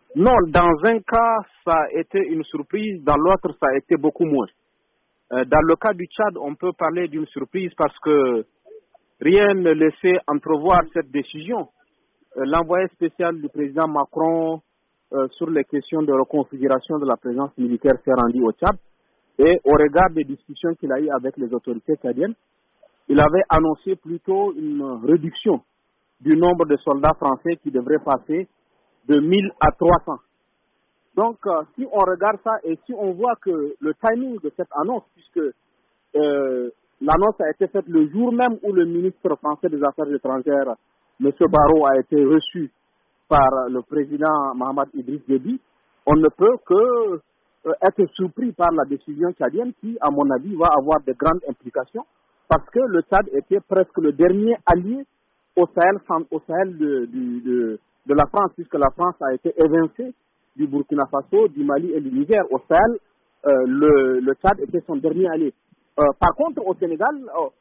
Non, dans un cas, ça a été une surprise, dans l'autre, ça a été beaucoup moins. Dans le cas du Tchad, on peut parler d'une surprise parce que rien ne laissait entrevoir cette décision. L'envoyé spécial du président Macron sur les questions de reconfiguration de la présence militaire s'est rendu au Tchad et au regard des discussions qu'il a eues avec les autorités tchadiennes, il avait annoncé plutôt une réduction du nombre de soldats français qui devrait passer de 1000 à 300. Donc, si on regarde ça et si on voit que le timing de cette annonce, puisque l'annonce a été faite le jour même où le ministre français des Affaires étrangères, M. Barrot, a été reçu par le président Mohamed Idriss Déby, on ne peut que être surpris par la décision tchadienne qui, à mon avis, va avoir de grandes implications parce que le Tchad était presque le dernier allié au Sahel de la France, puisque la France a été évincée du Burkina Faso, du Mali et du Niger. Au Sahel, le Tchad était son dernier allié. Par contre, au Sénégal,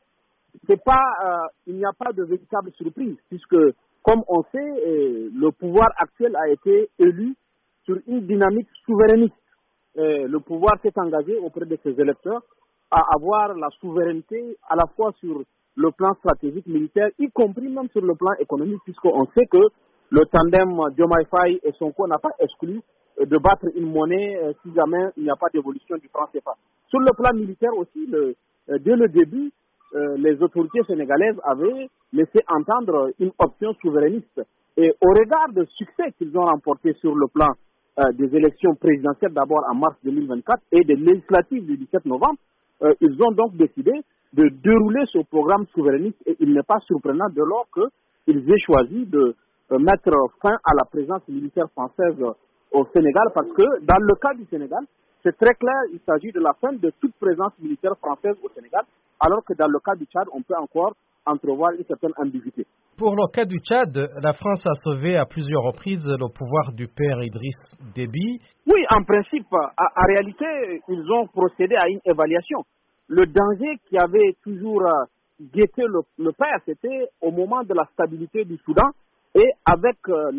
il n'y a pas de véritable surprise, puisque, comme on sait, le pouvoir actuel a été élu sur une dynamique souverainiste. Le pouvoir s'est engagé auprès de ses électeurs à avoir la souveraineté à la fois sur le plan stratégique militaire, y compris même sur le plan économique, puisqu'on sait que le tandem Diomaye Faye et Sonko n'a pas exclu de battre une monnaie si jamais il n'y a pas d'évolution du franc CFA. Sur le plan militaire aussi, dès le début, les autorités sénégalaises avaient laissé entendre une option souverainiste. Et au regard du succès qu'ils ont remporté sur le plan des élections présidentielles, d'abord en mars 2024, et des législatives du 17 novembre, ils ont donc décidé de dérouler ce programme souverainiste et il n'est pas surprenant dès lors qu'ils aient choisi de mettre fin à la présence militaire française au Sénégal parce que dans le cas du Sénégal, c'est très clair, il s'agit de la fin de toute présence militaire française au Sénégal, alors que dans le cas du Tchad, on peut encore entrevoir une certaine ambiguïté. Pour le cas du Tchad, la France a sauvé à plusieurs reprises le pouvoir du père Idriss Déby. Oui, en principe, en réalité, ils ont procédé à une évaluation. Le danger qui avait toujours guetté le père, c'était au moment de la stabilité du Soudan et avec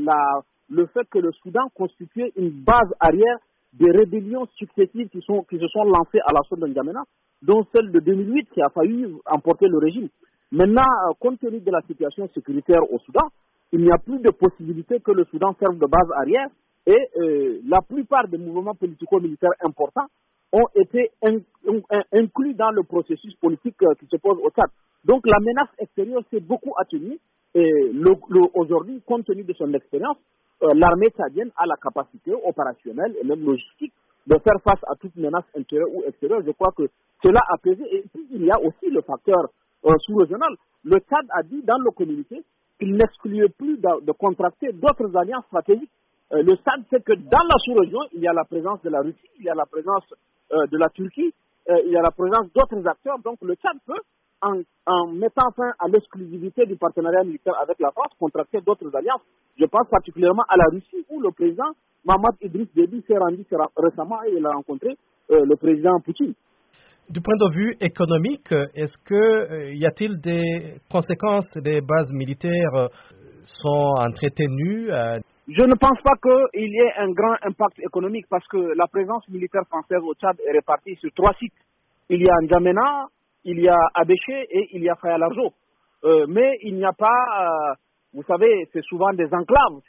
le fait que le Soudan constituait une base arrière des rébellions successives qui se sont lancées à l'assaut de N'Djamena, dont celle de 2008 qui a failli emporter le régime. Maintenant, compte tenu de la situation sécuritaire au Soudan, il n'y a plus de possibilité que le Soudan serve de base arrière et la plupart des mouvements politico-militaires importants ont été inclus dans le processus politique qui se pose au Tchad. Donc la menace extérieure s'est beaucoup atténuée et aujourd'hui, compte tenu de son expérience, l'armée tchadienne a la capacité opérationnelle et même logistique de faire face à toute menace intérieure ou extérieure. Je crois que cela a pesé. Et puis, il y a aussi le facteur sous-régional. Le Tchad a dit dans le communiqué qu'il n'excluait plus de contracter d'autres alliances stratégiques. Le Tchad sait que dans la sous-région, il y a la présence de la Russie, il y a la présence de la Turquie, il y a la présence d'autres acteurs. Donc le Tchad peut, en mettant fin à l'exclusivité du partenariat militaire avec la France, contracter d'autres alliances. Je pense particulièrement à la Russie où le président Mohamed Idriss Déby s'est rendu récemment et il a rencontré le président Poutine. Du point de vue économique, est-ce que y a-t-il des conséquences des bases militaires sont entretenues? Je ne pense pas qu'il y ait un grand impact économique parce que la présence militaire française au Tchad est répartie sur 3 sites. Il y a N'Djamena, il y a Abéché et il y a Faya-Largeau. Mais il n'y a pas, vous savez, c'est souvent des enclaves,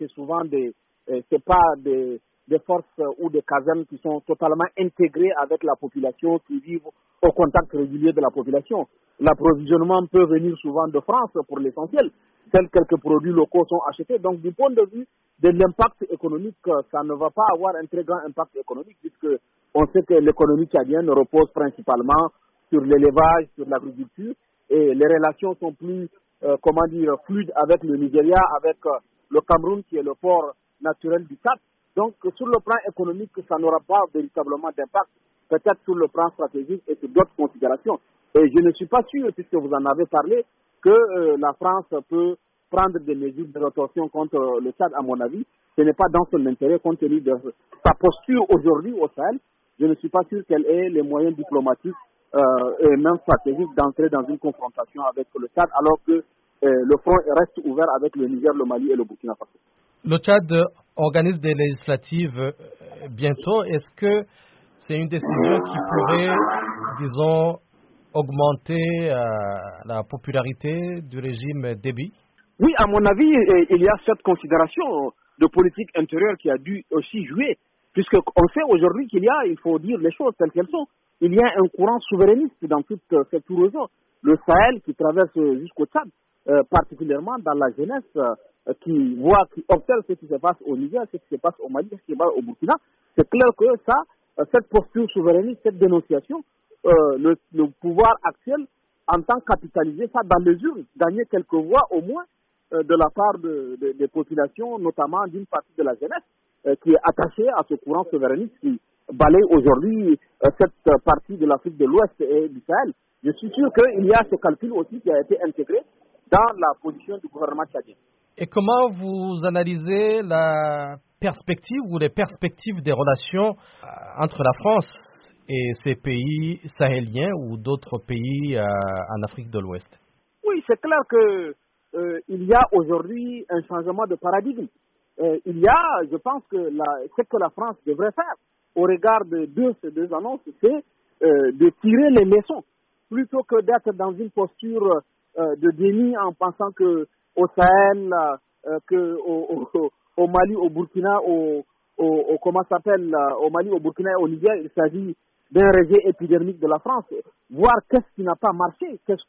c'est pas des forces ou des casernes qui sont totalement intégrées avec la population, qui vivent au contact régulier de la population. L'approvisionnement peut venir souvent de France pour l'essentiel. Seuls quelques produits locaux sont achetés. Donc, du point de vue de l'impact économique, ça ne va pas avoir un très grand impact économique puisque on sait que l'économie tchadienne repose principalement sur l'élevage, sur l'agriculture et les relations sont plus, fluides avec le Nigeria, avec le Cameroun qui est le port naturel du Tchad. Donc, sur le plan économique, ça n'aura pas véritablement d'impact, peut-être sur le plan stratégique et sur d'autres considérations. Et je ne suis pas sûr, puisque vous en avez parlé, que la France peut prendre des mesures de rétorsion contre le Tchad, à mon avis. Ce n'est pas dans son intérêt, compte tenu de sa posture aujourd'hui au Sahel. Je ne suis pas sûr qu'elle ait les moyens diplomatiques et même stratégiques d'entrer dans une confrontation avec le Tchad, alors que le front reste ouvert avec le Niger, le Mali et le Burkina Faso. Le Tchad organise des législatives bientôt. Est-ce que c'est une décision qui pourrait, disons, augmenter la popularité du régime Déby? Oui, à mon avis, il y a cette considération de politique intérieure qui a dû aussi jouer, puisqu'on sait aujourd'hui il faut dire les choses telles qu'elles sont. Il y a un courant souverainiste dans toute cette région. Le Sahel qui traverse jusqu'au Tchad, particulièrement dans la jeunesse qui observe ce qui se passe au Niger, ce qui se passe au Mali, ce qui se passe au Burkina. C'est clair que cette posture souverainiste, cette dénonciation, le pouvoir actuel entend capitaliser ça dans les urnes, gagner quelques voix au moins de la part des populations, notamment d'une partie de la jeunesse qui est attachée à ce courant souverainiste qui balaye aujourd'hui cette partie de l'Afrique de l'Ouest et du Sahel. Je suis sûr qu'il y a ce calcul aussi qui a été intégré dans la position du gouvernement tchadien. Et comment vous analysez la perspective ou les perspectives des relations entre la France et ces pays sahéliens ou d'autres pays en Afrique de l'Ouest? Oui, c'est clair que il y a aujourd'hui un changement de paradigme. Je pense que ce que la France devrait faire au regard de ces deux annonces, c'est de tirer les leçons plutôt que d'être dans une posture de déni en pensant que au Sahel, au Mali, au Burkina, au Mali, au Burkina et au Niger, il s'agit d'un rejet épidermique de la France. Voir qu'est-ce qui n'a pas marché, qu'est-ce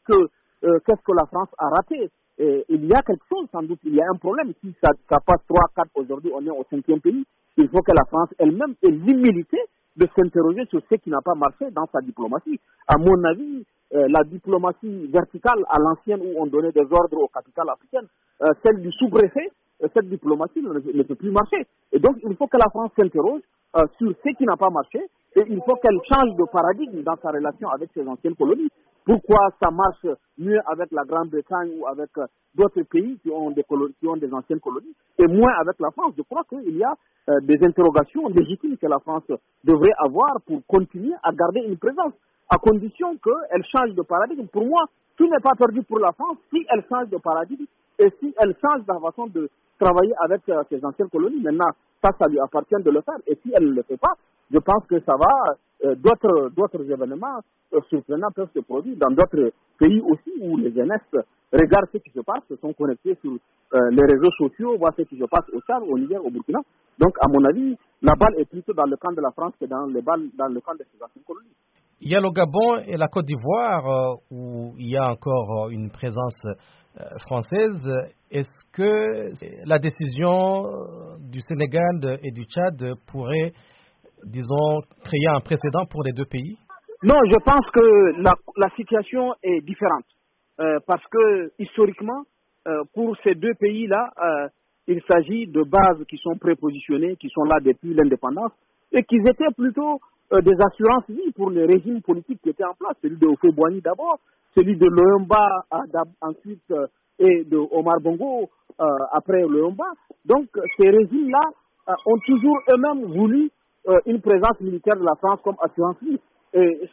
que la France a raté. Et il y a quelque chose, sans doute, il y a un problème. Si ça passe 3, 4, aujourd'hui on est au 5e pays, il faut que la France elle-même ait l'humilité de s'interroger sur ce qui n'a pas marché dans sa diplomatie. À mon avis, la diplomatie verticale à l'ancienne où on donnait des ordres aux capitales africaines, celle du sous-préfet, cette diplomatie ne peut plus marcher. Et donc, il faut que la France s'interroge sur ce qui n'a pas marché et il faut qu'elle change de paradigme dans sa relation avec ses anciennes colonies. Pourquoi ça marche mieux avec la Grande-Bretagne ou avec d'autres pays qui ont des anciennes colonies et moins avec la France? Je crois qu'il y a des interrogations légitimes que la France devrait avoir pour continuer à garder une présence, à condition qu'elle change de paradigme. Pour moi, tout n'est pas perdu pour la France si elle change de paradigme et si elle change la façon de travailler avec ses anciennes colonies. Maintenant, ça lui appartient de le faire. Et si elle ne le fait pas, je pense que ça va, d'autres événements surprenants peuvent se produire dans d'autres pays aussi où les jeunesses regardent ce qui se passe, se sont connectés sur les réseaux sociaux, voient ce qui se passe au Tchad, au Niger, au Burkina. Donc, à mon avis, la balle est plutôt dans le camp de la France que dans le camp de ses anciennes colonies. Il y a le Gabon et la Côte d'Ivoire où il y a encore une présence française. Est-ce que la décision du Sénégal et du Tchad pourrait, disons, créer un précédent pour les deux pays? Non, je pense que la situation est différente. Parce que, historiquement, pour ces deux pays-là, il s'agit de bases qui sont prépositionnées, qui sont là depuis l'indépendance, et qui étaient plutôt des assurances vie pour les régimes politiques qui étaient en place, celui de Houphouët-Boigny d'abord, celui de Loyomba ensuite et de Omar Bongo après Loyomba. Donc ces régimes-là ont toujours eux-mêmes voulu une présence militaire de la France comme assurance vie. Et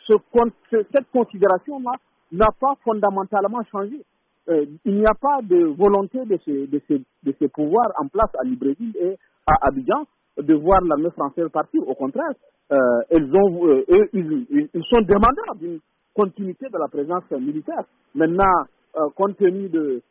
cette considération-là n'a pas fondamentalement changé. Il n'y a pas de volonté de ces pouvoirs en place à Libreville et à Abidjan de voir l'armée française partir. Au contraire, ils sont demandeurs d'une continuité de la présence militaire. Maintenant, compte tenu du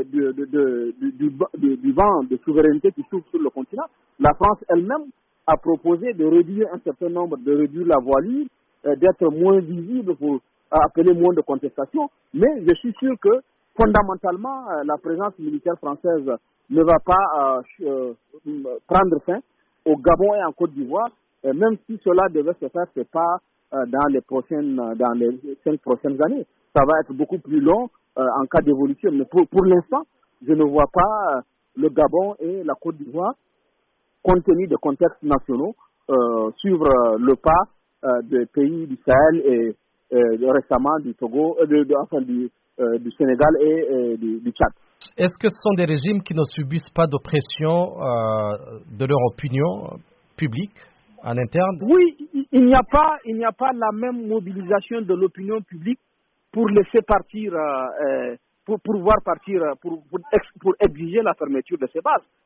vent de souveraineté qui s'ouvre sur le continent, la France elle-même a proposé de réduire un certain nombre, de réduire la voilure, d'être moins visible pour appeler moins de contestation. Mais je suis sûr que fondamentalement, la présence militaire française ne va pas prendre fin au Gabon et en Côte d'Ivoire, même si cela devait se faire, c'est pas dans les 5 prochaines années. Ça va être beaucoup plus long en cas d'évolution. Mais pour l'instant, je ne vois pas le Gabon et la Côte d'Ivoire, compte tenu des contextes nationaux, suivre le pas des pays du Sahel et récemment du Togo, du Sénégal et du Tchad. Est-ce que ce sont des régimes qui ne subissent pas d'oppression de leur opinion publique en interne? Oui, il n'y a pas la même mobilisation de l'opinion publique pour laisser partir, pour voir partir, pour exiger la fermeture de ces bases.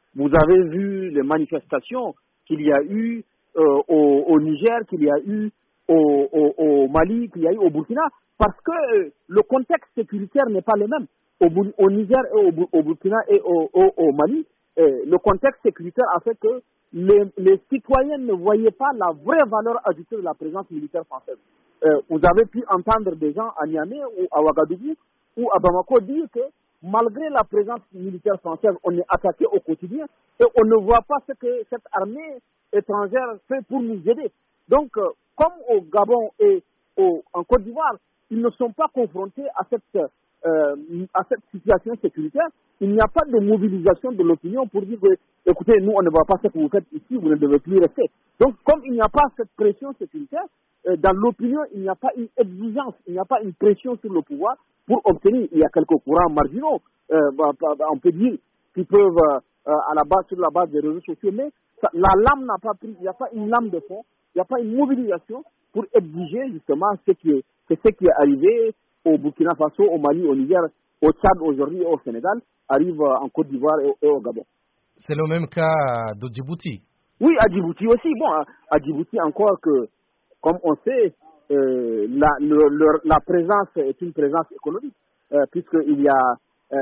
Vous avez vu les manifestations qu'il y a eu au Niger, qu'il y a eu au Mali, qu'il y a eu au Burkina, parce que le contexte sécuritaire n'est pas le même. Au Niger et au Burkina et au Mali, le contexte sécuritaire a fait que les citoyens ne voyaient pas la vraie valeur ajoutée de la présence militaire française. Vous avez pu entendre des gens à Niamey ou à Ouagadougou ou à Bamako dire que malgré la présence militaire française, on est attaqué au quotidien et on ne voit pas ce que cette armée étrangère fait pour nous aider. Donc, comme au Gabon et en Côte d'Ivoire, ils ne sont pas confrontés à cette situation sécuritaire, il n'y a pas de mobilisation de l'opinion pour dire que, écoutez, nous, on ne voit pas ce que vous faites ici, vous ne devez plus rester. Donc, comme il n'y a pas cette pression sécuritaire, dans l'opinion, il n'y a pas une exigence, il n'y a pas une pression sur le pouvoir pour obtenir. Il y a quelques courants marginaux, on peut dire, qui peuvent, sur la base des réseaux sociaux, mais la lame n'a pas pris, il n'y a pas une lame de fond, il n'y a pas une mobilisation pour exiger justement ce qui est arrivé au Burkina Faso, au Mali, au Niger, au Tchad aujourd'hui et au Sénégal, arrive en Côte d'Ivoire et au Gabon. C'est le même cas de Djibouti. Oui, à Djibouti aussi. Bon, à Djibouti encore que, comme on sait, la présence est une présence économique, puisqu'il y a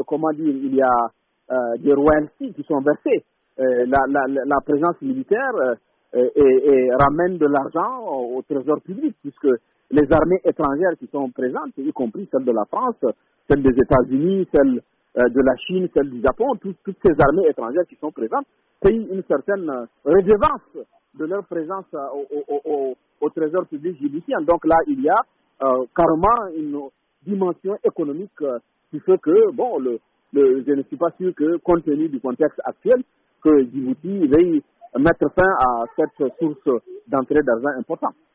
des royalties qui sont versées. La présence militaire ramène de l'argent au trésor public, puisque les armées étrangères qui sont présentes, y compris celles de la France, celles des États-Unis, celles de la Chine, celles du Japon, toutes ces armées étrangères qui sont présentes, payent une certaine redevance de leur présence au trésor public djiboutien. Donc là, il y a carrément une dimension économique qui fait que, bon, je ne suis pas sûr que, compte tenu du contexte actuel, que Djibouti veuille mettre fin à cette source d'entrée d'argent importante.